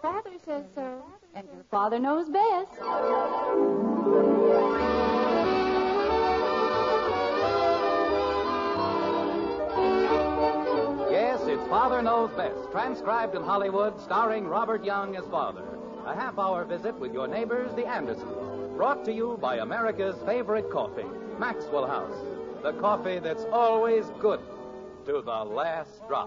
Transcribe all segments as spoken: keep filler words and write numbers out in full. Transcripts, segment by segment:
Father says so. And your father knows best. Yes, it's Father Knows Best, transcribed in Hollywood, starring Robert Young as father. A half-hour visit with your neighbors, the Andersons. Brought to you by America's favorite coffee, Maxwell House. The coffee that's always good to the last drop.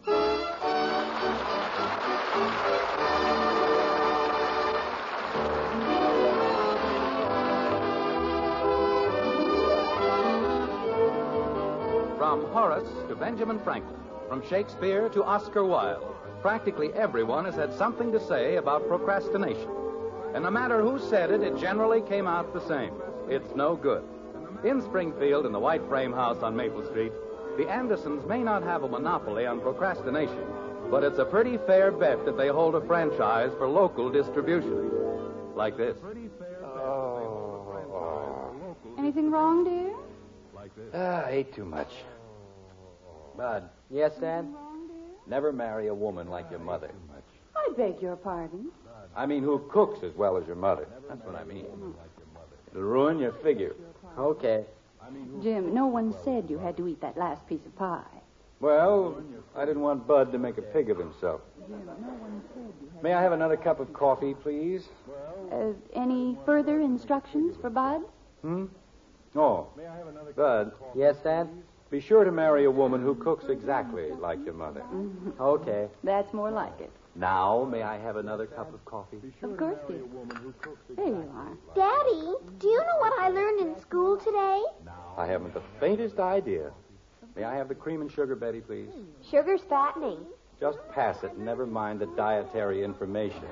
From Horace to Benjamin Franklin, from Shakespeare to Oscar Wilde, practically everyone has had something to say about procrastination. And no matter who said it, it generally came out the same. It's no good. In Springfield, in the White Frame House on Maple Street, the Andersons may not have a monopoly on procrastination, but it's a pretty fair bet that they hold a franchise for local distribution. Like this. Oh. Anything wrong, dear? Ah, I ate too much. Bud. Yes, Dad? Never marry a woman like your mother. I beg your pardon. I mean, who cooks as well as your mother. That's what I mean. It'll ruin your figure. Okay. Jim, no one said you had to eat that last piece of pie. Well, I didn't want Bud to make a pig of himself. May I have another cup of coffee, please? Uh, any further instructions for Bud? Hmm? Oh, Bud. Yes, Dad? Be sure to marry a woman who cooks exactly like your mother. Mm-hmm. Okay. That's more like it. Now, may I have another cup of coffee? Of course, dear. There you are. Daddy, do you know what I learned in school today? I haven't the faintest idea. May I have the cream and sugar, Betty, please? Sugar's fattening. Just pass it and never mind the dietary information.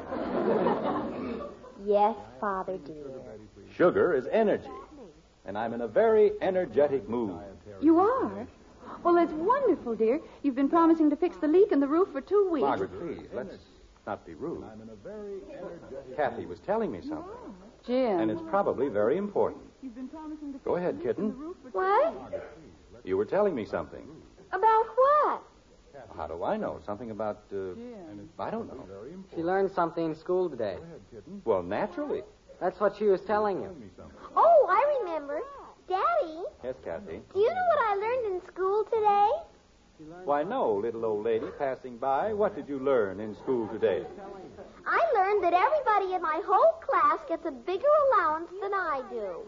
Yes, Father dear. Sugar is energy, and I'm in a very energetic mood. You are? Well, that's wonderful, dear. You've been promising to fix the leak in the roof for two weeks. Margaret, please, let's not be rude. Kathy was telling me something, Jim. and it's probably very important. Go ahead, kitten. What? You were telling me something. About what? How do I know? Something about, uh, I don't know. She learned something in school today. Well, naturally. That's what she was telling you. Oh, I remember. Daddy, Yes, Kathy. do you know what I learned in school today? Why, no, little old lady passing by. What did you learn in school today? I learned that everybody in my whole class gets a bigger allowance than I do.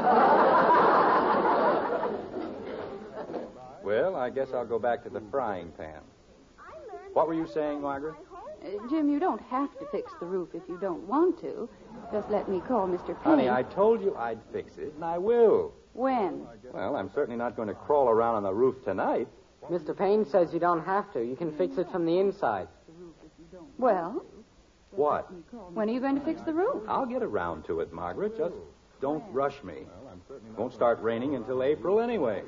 Well, I guess I'll go back to the frying pan. I learned What were you saying, Margaret? Uh, Jim, you don't have to fix the roof if you don't want to. Just let me call Mister Payne. Honey, I told you I'd fix it, and I will. When? Well, I'm certainly not going to crawl around on the roof tonight. Mister Payne says you don't have to. You can fix it from the inside. Well, What? when are you going to fix the roof? I'll get around to it, Margaret. Just don't rush me. It won't start raining until April anyway.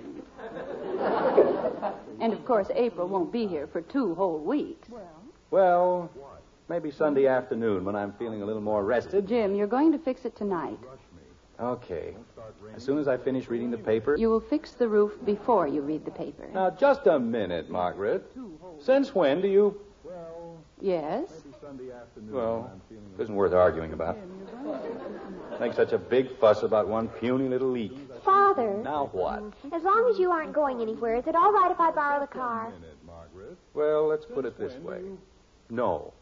And, of course, April won't be here for two whole weeks. Well, maybe Sunday afternoon when I'm feeling a little more rested. Jim, you're going to fix it tonight. Okay. As soon as I finish reading the paper. You will fix the roof before you read the paper. Now, just a minute, Margaret. Since when do you... Yes? Well, it isn't worth arguing about. Make such a big fuss about one puny little leak. Father, Now what? as long as you aren't going anywhere, is it all right if I borrow the car? Well, let's put it this way. No.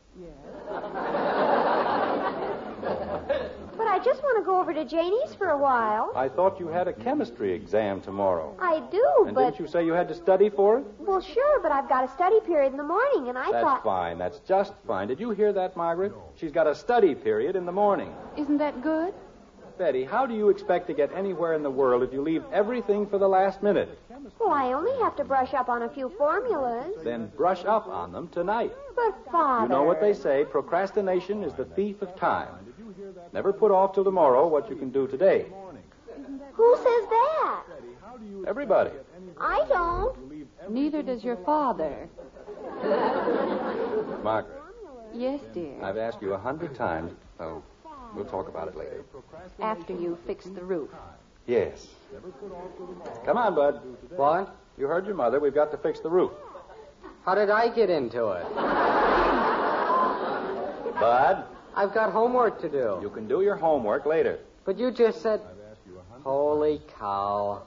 But I just want to go over to Janie's for a while. I thought you had a chemistry exam tomorrow. I do, And but... didn't you say you had to study for it? Well, sure, but I've got a study period in the morning, and I That's thought... fine. That's just fine. Did you hear that, Margaret? She's got a study period in the morning. Isn't that good? Betty, how do you expect to get anywhere in the world if you leave everything for the last minute? Well, I only have to brush up on a few formulas. Then brush up on them tonight. But, Father... You know what they say, procrastination is the thief of time. Never put off till tomorrow what you can do today. Who says that? Everybody. I don't. Neither does your father. Margaret, Yes, dear. I've asked you a hundred times. Oh, we'll talk about it later. After you fix the roof. Yes. Come on, Bud. What? You heard your mother. We've got to fix the roof. How did I get into it? Bud, I've got homework to do. you can do your homework later. But you just said... Holy cow.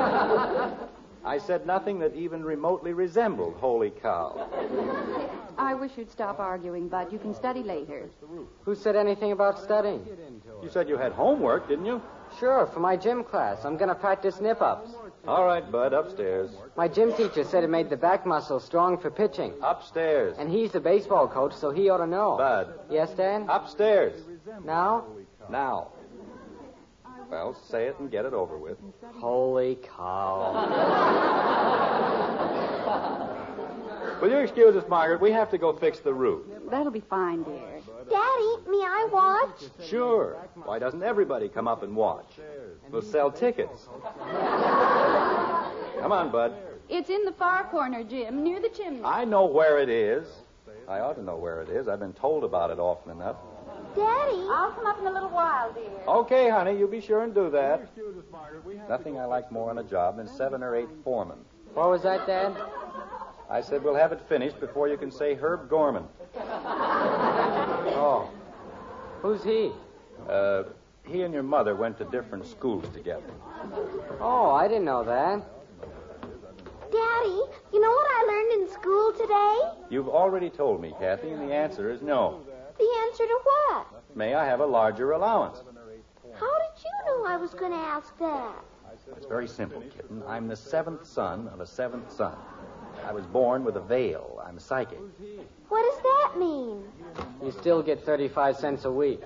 I said nothing that even remotely resembled holy cow. I wish you'd stop arguing, Bud. You can study later. Who said anything about studying? You said you had homework, didn't you? Sure, for my gym class. I'm going to practice nip-ups. All right, Bud, upstairs. My gym teacher said it made the back muscles strong for pitching. Upstairs. And he's the baseball coach, so he ought to know. Bud. Yes, Dan? Upstairs. Now? Now. Well, say it and get it over with. Holy cow. Will you excuse us, Margaret? We have to go fix the roof. That'll be fine, dear. Daddy, may I watch? Sure. Why doesn't everybody come up and watch? We'll sell tickets. Come on, Bud. It's in the far corner, Jim, near the chimney. I know where it is. I ought to know where it is. I've been told about it often enough. Daddy. I'll come up in a little while, dear. Okay, honey, you be sure and do that. Nothing I like more on a job than seven or eight foremen. What was that, Dad? I said we'll have it finished before you can say Herb Gorman. Oh. Who's he? Uh, he and your mother went to different schools together. Oh, I didn't know that. Daddy, you know what I learned in school today? You've already told me, Kathy, and the answer is no. The answer to what? May I have a larger allowance? How did you know I was going to ask that? It's very simple, kitten. I'm the seventh son of a seventh son. I was born with a veil. I'm psychic. What does that mean? You still get thirty-five cents a week.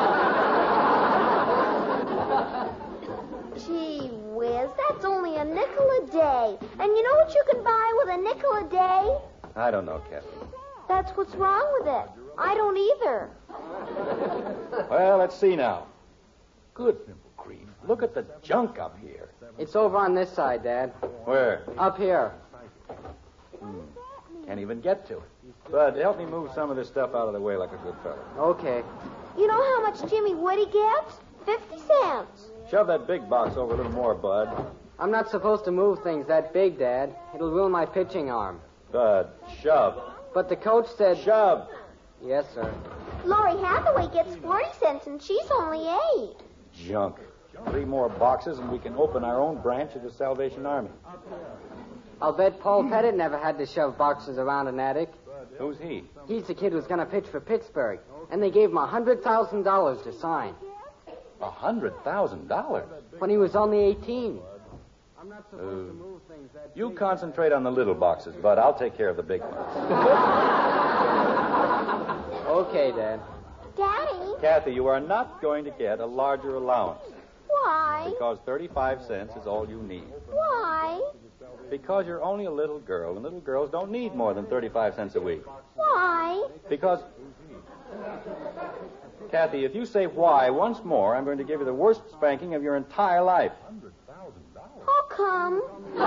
Gee whiz, that's only a nickel a day. And you know what you can buy with a nickel a day? I don't know, Kathy. That's what's wrong with it. I don't either. Well, let's see now. Good grief. Look at the junk up here. It's over on this side, Dad. Where? Up here. Hmm. Can't even get to it. Bud, help me move some of this stuff out of the way like a good fellow. Okay. You know how much Jimmy Woody gets? Fifty cents. Shove that big box over a little more, Bud. I'm not supposed to move things that big, Dad. It'll ruin my pitching arm. Bud, shove. But the coach said... Shove. Yes, sir. Lori Hathaway gets forty cents, and she's only eight. Junk. Three more boxes, and we can open our own branch of the Salvation Army. I'll bet Paul Pettit never had to shove boxes around an attic. Who's he? He's the kid who's going to pitch for Pittsburgh. And they gave him one hundred thousand dollars to sign. A hundred thousand dollars? When he was only eighteen. Uh, you concentrate on the little boxes, Bud. I'll take care of the big ones. Okay, Dad. Daddy? Kathy, you are not going to get a larger allowance. Why? Because thirty-five cents is all you need. Why? Because you're only a little girl, and little girls don't need more than thirty-five cents a week. Why? Because... Kathy, if you say why once more, I'm going to give you the worst spanking of your entire life. How come?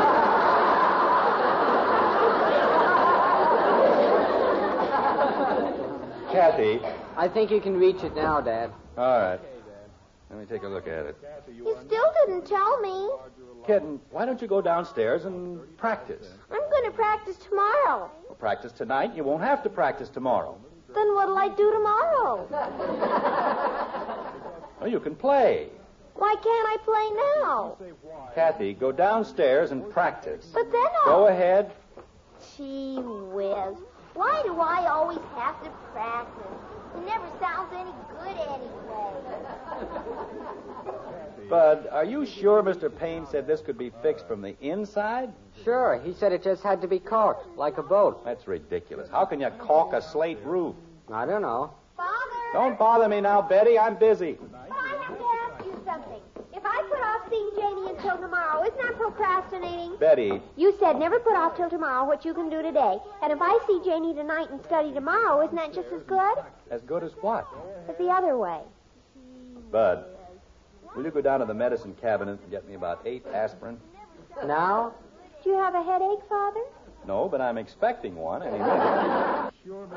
Kathy. I think you can reach it now, Dad. All right. Let me take a look at it. You still didn't tell me. Kitten, why don't you go downstairs and practice? I'm going to practice tomorrow. Well, practice tonight. You won't have to practice tomorrow. Then what'll I do tomorrow? Well, you can play. Why can't I play now? Kathy, go downstairs and practice. But then I'll... Go ahead. Gee whiz. Why do I always have to practice? It never sounds any good anyway. Bud, are you sure Mister Payne said this could be fixed from the inside? Sure. He said it just had to be caulked, like a boat. That's ridiculous. How can you caulk a slate roof? I don't know. Father! Don't bother me now, Betty. I'm busy. But I have to ask you something. If I put off seeing Janie until tomorrow, isn't that procrastinating? Betty. You said never put off till tomorrow what you can do today. And if I see Janie tonight and study tomorrow, isn't that just as good? As good as what? As the other way. Bud, will you go down to the medicine cabinet and get me about eight aspirin? Now? Do you have a headache, Father? No, but I'm expecting one any minute.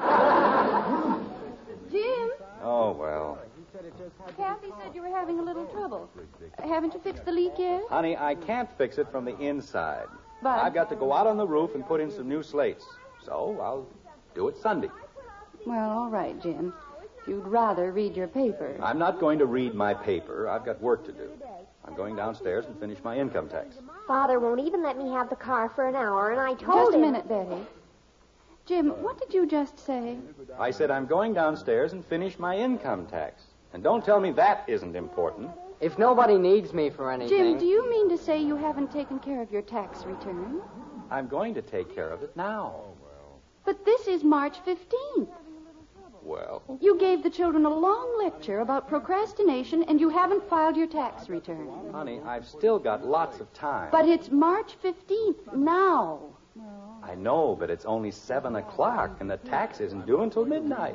Jim, Oh, well. Kathy said you were having a little trouble. Haven't you fixed the leak yet? Honey, I can't fix it from the inside. But... I've got to go out on the roof and put in some new slates. So I'll do it Sunday. Well, all right, Jim. If you'd rather read your paper. I'm not going to read my paper. I've got work to do. I'm going downstairs and finish my income tax. Father won't even let me have the car for an hour, and I told Just a him... minute, Betty. Jim, what did you just say? I said I'm going downstairs and finish my income tax. And don't tell me that isn't important. If nobody needs me for anything... Jim, do you mean to say you haven't taken care of your tax return? I'm going to take care of it now. But this is March fifteenth. Well, You gave the children a long lecture about procrastination, and you haven't filed your tax return. honey, I've still got lots of time. But it's March fifteenth now. I know, but it's only seven o'clock, and the tax isn't due until midnight.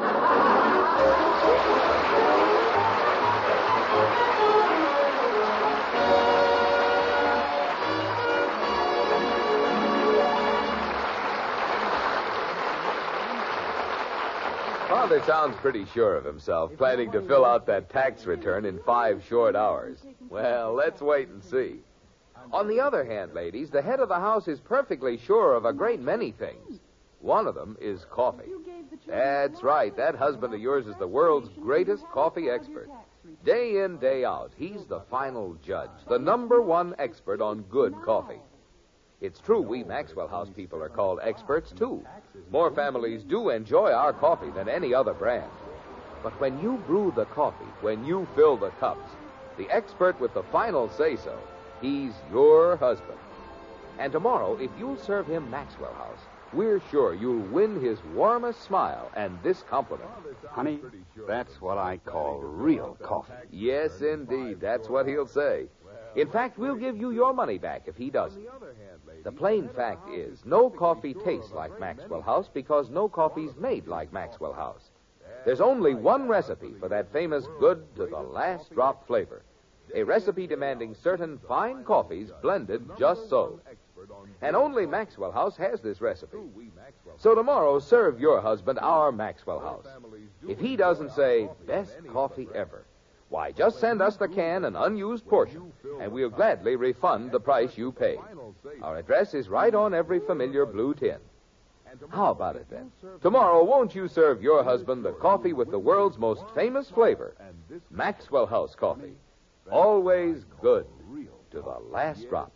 Father sounds pretty sure of himself, planning to fill out that tax return in five short hours. Well, let's wait and see. On the other hand, ladies, the head of the house is perfectly sure of a great many things. One of them is coffee. That's right. That husband of yours is the world's greatest coffee expert. Day in, day out, he's the final judge, the number one expert on good coffee. It's true we Maxwell House people are called experts, too. More families do enjoy our coffee than any other brand. But when you brew the coffee, when you fill the cups, the expert with the final say-so, he's your husband. And tomorrow, if you'll serve him Maxwell House, we're sure you'll win his warmest smile and this compliment. Honey, that's what I call real coffee. Yes, indeed. That's what he'll say. In fact, we'll give you your money back if he doesn't. The plain fact is, no coffee tastes like Maxwell House because no coffee's made like Maxwell House. There's only one recipe for that famous good to the last drop flavor. A recipe demanding certain fine coffees blended just so. And only Maxwell House has this recipe. So tomorrow, serve your husband our Maxwell House. If he doesn't say, best coffee ever, why, just send us the can an unused portion, and we'll gladly refund the price you paid. Our address is right on every familiar blue tin. How about it, then? Tomorrow, won't you serve your husband the coffee with the world's most famous flavor, Maxwell House coffee? Always good to the last drop.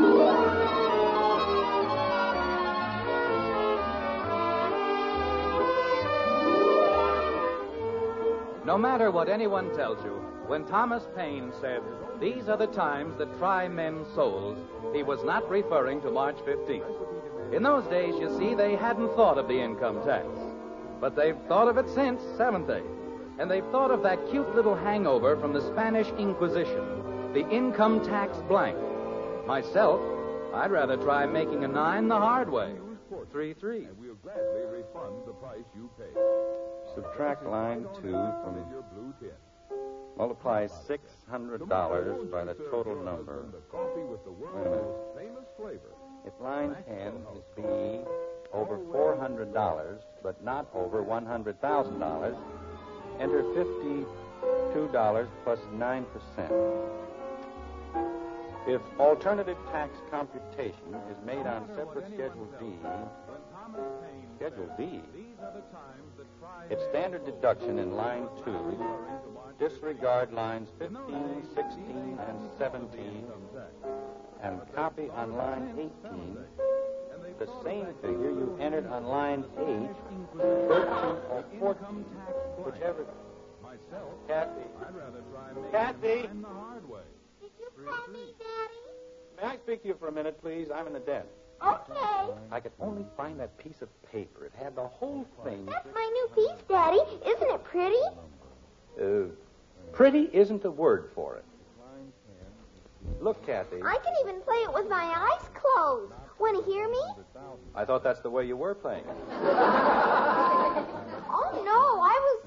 No matter what anyone tells you, when Thomas Paine said, "These are the times that try men's souls," he was not referring to March fifteenth. In those days, you see, they hadn't thought of the income tax. But they've thought of it since, haven't they? And they've thought of that cute little hangover from the Spanish Inquisition, the income tax blank. Myself, I'd rather try making a nine the hard way. Three, three. And we'll gladly refund the price you paid. Subtract line two from multiply six hundred dollars by the total number. Wait a minute. If line ten is B over four hundred dollars, but not over one hundred thousand dollars, enter fifty-two dollars plus nine percent. If alternative tax computation is made on separate Schedule D, Schedule D, if standard deduction in line two, disregard lines fifteen, sixteen, and seventeen, and copy on line eighteen the same figure you entered on line eight, thirteen, or fourteen, whichever. Kathy. Kathy. Did you call me, Daddy? May I speak to you for a minute, please? I'm in the den. Okay. I could only find that piece of paper. It had the whole thing. That's my new piece, Daddy. Isn't it pretty? Uh, pretty isn't the word for it. Look, Kathy. I can even play it with my eyes closed. Want to hear me? I thought that's the way you were playing it. Oh, no, I was...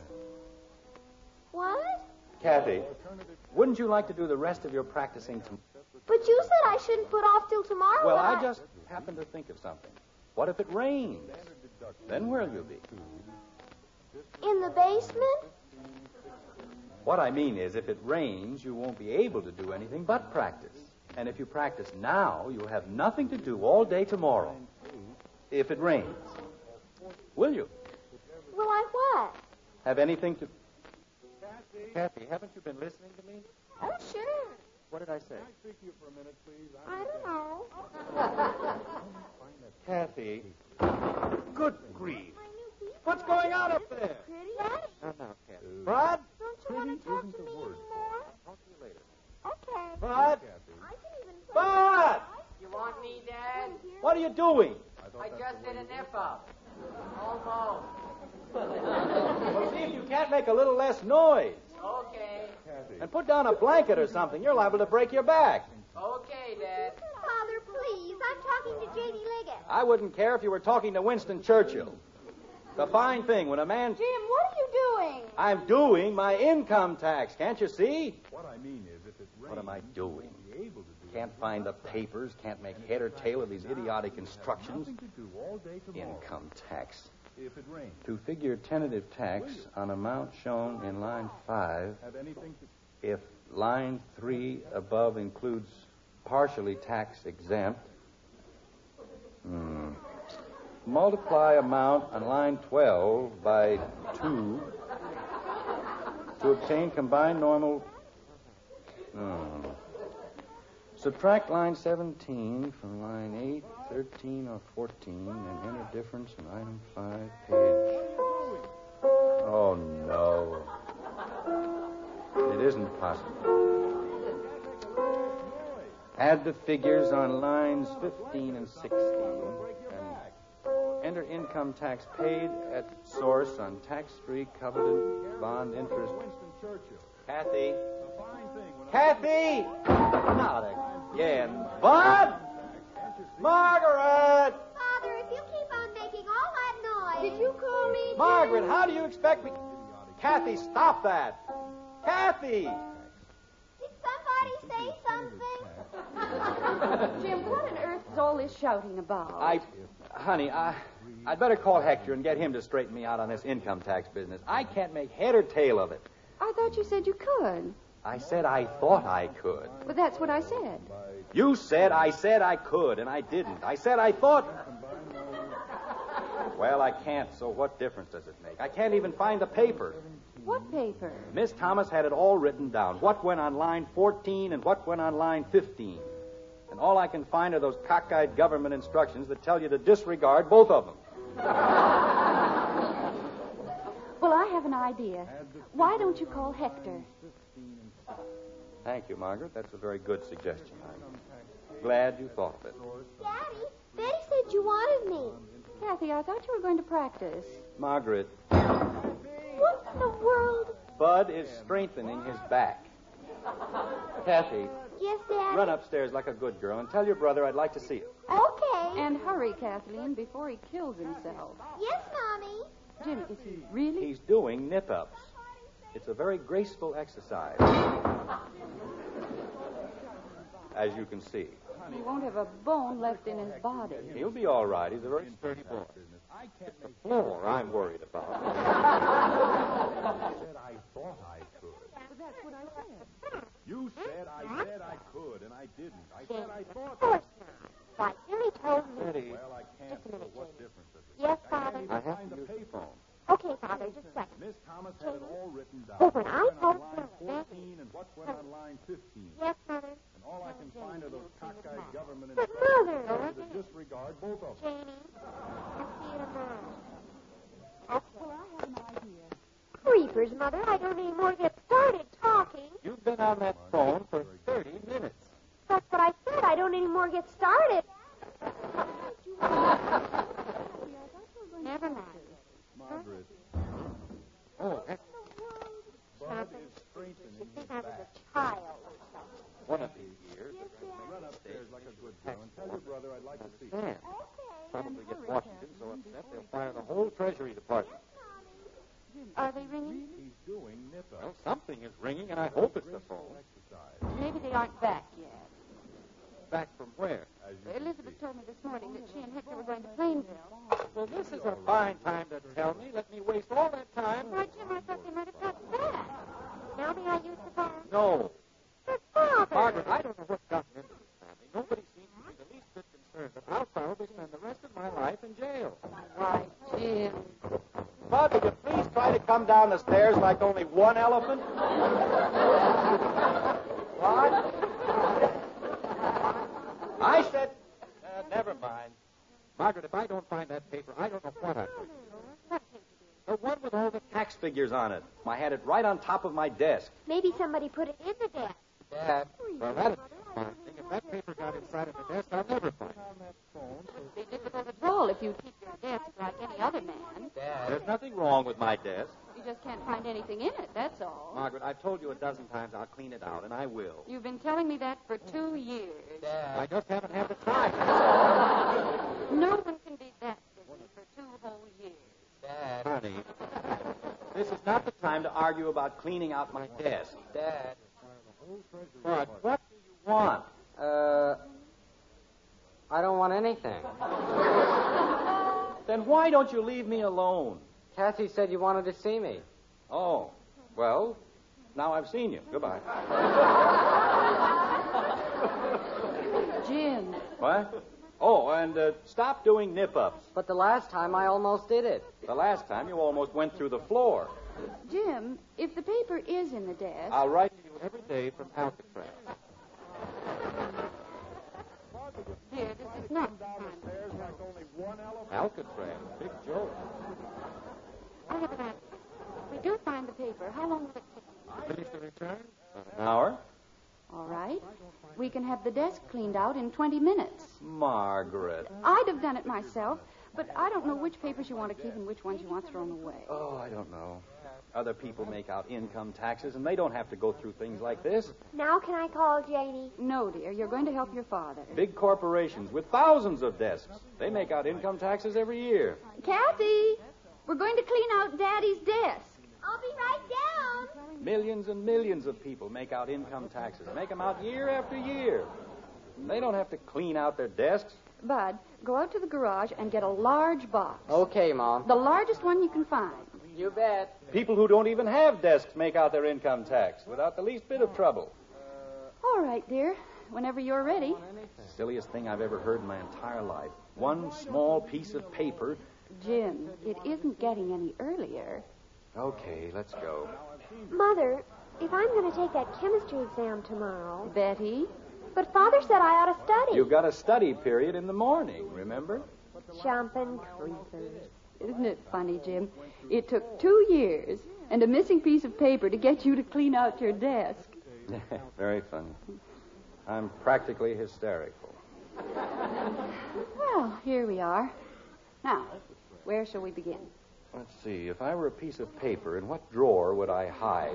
What? Kathy, wouldn't you like to do the rest of your practicing tomorrow? But you said I shouldn't put off till tomorrow. Well, when I just happened to think of something. What if it rains? Then where'll you be? In the basement? What I mean is, if it rains, you won't be able to do anything but practice. And if you practice now, you'll have nothing to do all day tomorrow. If it rains. Will you? Will I what? have anything to... Kathy, Kathy, haven't you been listening to me? Oh, sure. What did I say? Can I speak to you for a minute, please? I don't know. Kathy. Good grief. What's going on up there? Pretty? No, no, Kathy. Bud? Don't you want to talk to me anymore? I'll talk to you later. Okay. Bud? I can even play. Bud! You want me, Dad? What are you doing? I just did a nip-up. Almost. Well, see if you can't make a little less noise. Okay. And put down a blanket or something. You're liable to break your back. Okay, Dad. Father, please. I'm talking to J D Liggett. I wouldn't care if you were talking to Winston Churchill. It's a fine thing when a man... Jim, what are you doing? I'm doing my income tax. Can't you see? What I mean is, if it rains, What am I doing? you'll be able to do Can't find the papers, can't make head or tail of these idiotic instructions. nothing to do all day tomorrow. Income tax. If it rains, To figure tentative tax on amount shown in line five, have anything to... if line three above includes partially tax exempt, hmm, multiply amount on line twelve by two to obtain combined normal. Hmm. Subtract line seventeen from line eight, thirteen, or fourteen and enter difference in item five, page. Oh, no. It isn't possible. Add the figures on lines fifteen and sixteen and enter income tax paid at source on tax-free coveted bond interest. Winston Churchill. Kathy. It's a fine thing when Kathy! Not again. Bud! Margaret! Father, if you keep on making all that noise. Did you call me? Margaret, how do you expect me... Kathy, stop that. Kathy! Did somebody say something? Jim, what on earth is all this shouting about? I... Honey, I... I'd better call Hector and get him to straighten me out on this income tax business. I can't make head or tail of it. I thought you said you could. I said I thought I could. But that's what I said. You said I said I could, and I didn't. I said I thought... Well, I can't, so what difference does it make? I can't even find the paper. What paper? Miss Thomas had it all written down. What went on line fourteen and what went on line fifteen. And all I can find are those cockeyed government instructions that tell you to disregard both of them. Well, I have an idea. Why don't you call Hector? Thank you, Margaret. That's a very good suggestion. I'm glad you thought of it. Daddy, Betty said you wanted me. Kathy, I thought you were going to practice. Margaret, What in the world? Bud is strengthening his back. Kathy, Yes, Daddy. run upstairs like a good girl and tell your brother I'd like to see him. Okay. And hurry, Kathleen, before he kills himself. Yes, Mommy. Jim, is he really? He's doing nip-ups. It's a very graceful exercise. As you can see. He won't have a bone left in his body. He'll be all right. He's a very sturdy boy. I can't make... Floor I'm worried about. I said I thought I could. But that's what I said. You said I said I could, and I didn't. I said I thought... Of course not. Why, Billy told me. Betty. Well, I can't, Just a so minute, what Jim. difference does it Yes, make? Father. I I can't have find to the use the payphone. Okay, Father, just a second. Miss Thomas had it all written down. But when I What went told on line her, fourteen and what went on line fifteen. Yes, Mother. And all I can find are those cockeyed government But, instructions Mother. that tell you to disregard both of them. Janie, I'll see you tomorrow. Well, I have an idea. Creepers, Mother. I don't any more get started talking. You've been on that phone for thirty minutes. That's what I said. I don't any more get started. Never mind. Margaret, Oh, that's Bud is strengthening You his think I was back. a child or something. one of these years. Run upstairs like a good girl and tell your brother I'd like to see him. Man, probably get Washington so upset they'll fire the whole Treasury Department. Are they ringing? He's doing nip-ups. Well, something is ringing, and I hope it's the phone. Exercise. Maybe they aren't back yet. Back from where? As you can Elizabeth see. told me this morning that she and Hector were going to Plainville. Well, this is a fine time to tell me. Let me waste all that time. Why, Jim, I thought they might have got back. Now may I use the phone? No. But, Father. Margaret, I don't know what's gotten into this family. Nobody seems to be the least bit concerned, but I'll probably spend the rest of my life in jail. Why, Jim. Bud, will you please try try to come down the stairs like only one elephant? What? I said... Uh, never mind. Margaret, if I don't find that paper, I don't know what I'll do. The one with all the tax figures on it. I had it right on top of my desk. Maybe somebody put it in the desk. Dad, well, that'd be fine. If that paper got inside of the desk, I'll never find it. It'd be difficult at all if you keep your desk like any other man. Dad. There's nothing wrong with my desk. You just can't find anything in it, that's all. Margaret, I've told you a dozen times I'll clean it out, and I will. You've been telling me that for two years. Dad. I just haven't had the time. No one can be that busy for two whole years. Dad. Honey, this is not the time to argue about cleaning out my desk. Dad. What? What do you want? Uh, I don't want anything. Then why don't you leave me alone? Cassie said you wanted to see me. Oh, well, now I've seen you. Goodbye. Jim. What? Oh, and uh, stop doing nip-ups. But the last time I almost did it. The last time you almost went through the floor. Jim, if the paper is in the desk... I'll write You every day from Alcatraz. Dear, this is not the time. Alcatraz, big joke. I have an idea. If we do find the paper, how long will it take? Finish the return? an hour. All right. We can have the desk cleaned out in twenty minutes. Margaret. I'd have done it myself, but I don't know which papers you want to keep and which ones you want thrown away. Oh, I don't know. Other people make out income taxes, and they don't have to go through things like this. Now can I call Janie? No, dear. You're going to help your father. Big corporations with thousands of desks. They make out income taxes every year. Kathy, we're going to clean out Daddy's desk. I'll be right down. Millions and millions of people make out income taxes. Make them out year after year. And they don't have to clean out their desks. Bud, go out to the garage and get a large box. Okay, Mom. The largest one you can find. You bet. People who don't even have desks make out their income tax without the least bit of trouble. All right, dear. Whenever you're ready. Silliest thing I've ever heard in my entire life. One small piece of paper. Jim, it isn't getting any earlier. Okay, let's go. Mother, if I'm going to take that chemistry exam tomorrow. Betty? But Father said I ought to study. You've got a study period in the morning, remember? Jumping creepers. Isn't it funny, Jim? It took two years and a missing piece of paper to get you to clean out your desk. Very funny. I'm practically hysterical. Well, here we are. Now, where shall we begin? Let's see. If I were a piece of paper, in what drawer would I hide?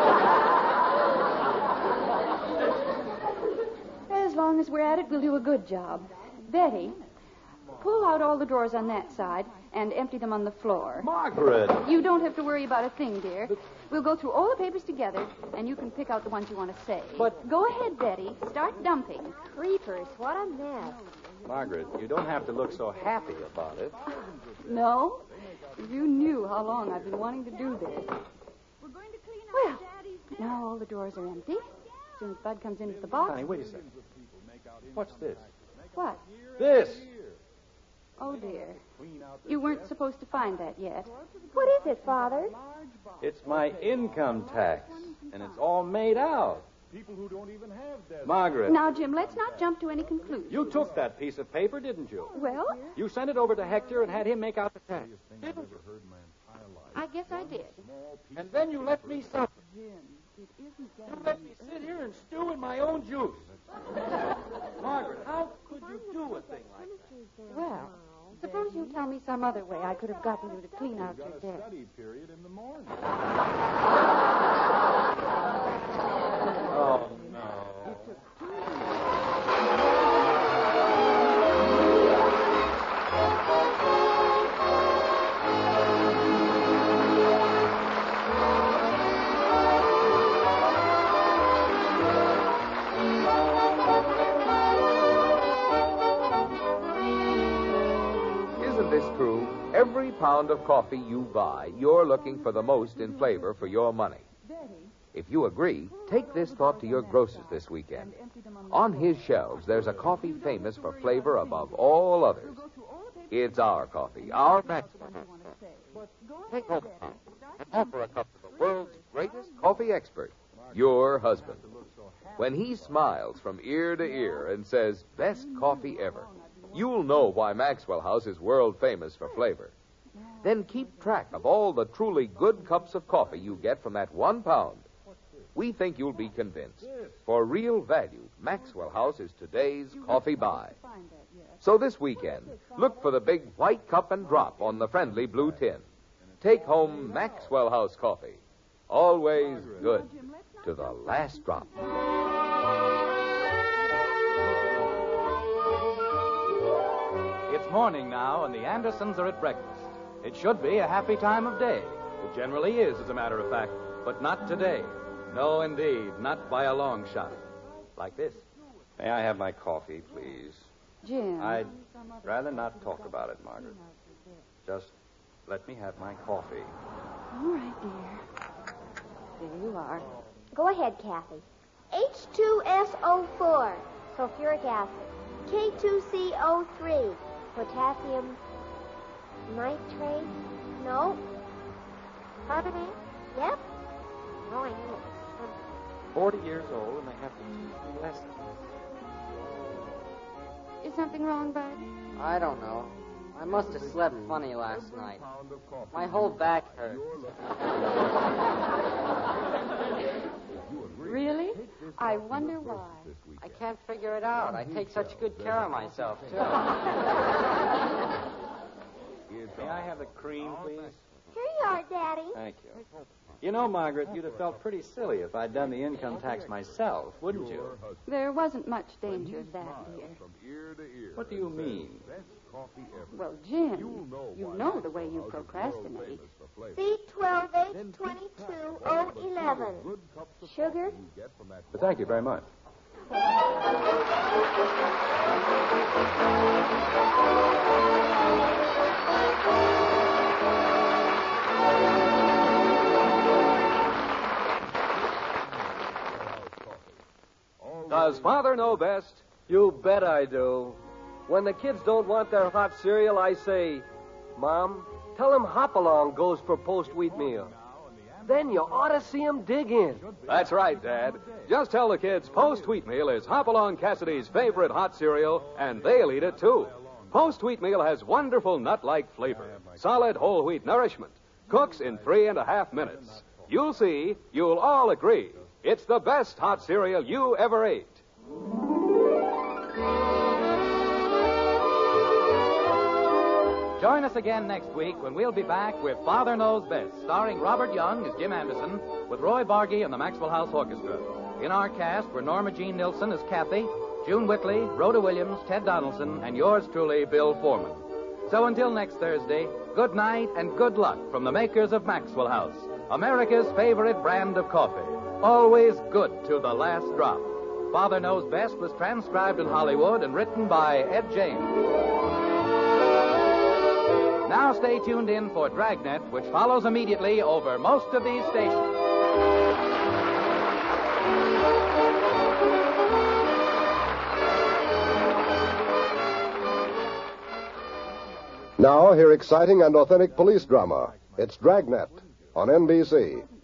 As long as we're at it, we'll do a good job. Betty, pull out all the drawers on that side and empty them on the floor. Margaret! You don't have to worry about a thing, dear. We'll go through all the papers together, and you can pick out the ones you want to save. But- Go ahead, Betty. Start dumping. Creepers, what a mess. Margaret, you don't have to look so happy about it. No? If you knew how long I've been wanting to do this. We're going to clean Well, out Daddy's desk. now all the drawers are empty. As soon as Bud comes into the box. Honey, wait a second. What's this? What? This! Oh, dear. You weren't supposed to find that yet. What is it, Father? It's my income tax, and it's all made out. People who don't even have desks. Margaret, Now, Jim, let's not jump to any conclusions. you took that piece of paper, didn't you? Well, You sent it over to Hector and had him make out the tax. I guess I did. And then you let me suffer. You let me sit here and stew in my own juice. Margaret, how could you do a thing like that? Well, suppose you tell me some other way I could have gotten you to clean out your desk. Study period in the morning. Oh, no. Isn't this true? Every pound of coffee you buy, you're looking for the most in flavor for your money. If you agree, take this thought to your grocer's this weekend. On his shelves, there's a coffee famous for flavor above all others. It's our coffee, our Maxwell. Take home. Offer a cup to the world's Greatest coffee expert, your husband. When he smiles from ear to ear and says, best coffee ever, you'll know why Maxwell House is world famous for flavor. Then keep track of all the truly good cups of coffee you get from that one pound. We think you'll be convinced. For real value, Maxwell House is today's coffee buy. So this weekend, look for the big white cup and drop on the friendly blue tin. Take home Maxwell House coffee. Always good to the last drop. It's morning now, and the Andersons are at breakfast. It should be a happy time of day. It generally is, as a matter of fact, but not today. No, indeed, not by a long shot. Like this. May I have my coffee, please? Jim. I'd rather not talk about it, Margaret. Just let me have my coffee. All right, dear. There you are. Go ahead, Kathy. H two S O four, sulfuric acid. K two C O three, potassium nitrate. No. Carbonate? Yep. No, I know. Forty years old, and I have to teach lessons. Is something wrong, Bud? I don't know. I must have slept funny last night. My whole back hurts. Really? I wonder why. I can't figure it out. I take such good care of myself, too. May I have the cream, please? Here you are, Daddy. Thank you. You know, Margaret, you'd have felt pretty silly if I'd done the income tax myself, wouldn't you? There wasn't much danger of that, dear. What do you mean? Well, Jim, you know the way you procrastinate. C twelve H twenty-two O eleven. Sugar? Thank you very much. Does Father know best? You bet I do. When the kids don't want their hot cereal, I say, Mom, tell them Hopalong goes for post-wheat meal. Then you ought to see them dig in. That's right, Dad. Just tell the kids post-wheat meal is Hopalong Cassidy's favorite hot cereal, and they'll eat it, too. Post-wheat meal has wonderful nut-like flavor, solid whole wheat nourishment, cooks in three and a half minutes. You'll see, you'll all agree, it's the best hot cereal you ever ate. Join us again next week when we'll be back with Father Knows Best, starring Robert Young as Jim Anderson, with Roy Bargy and the Maxwell House Orchestra. In our cast were Norma Jean Nilsson as Kathy, June Whitley, Rhoda Williams, Ted Donaldson, and yours truly, Bill Foreman. So until next Thursday, good night and good luck from the makers of Maxwell House, America's favorite brand of coffee. Always good to the last drop. Father Knows Best was transcribed in Hollywood and written by Ed James. Now stay tuned in for Dragnet, which follows immediately over most of these stations. Now, hear exciting and authentic police drama. It's Dragnet on N B C.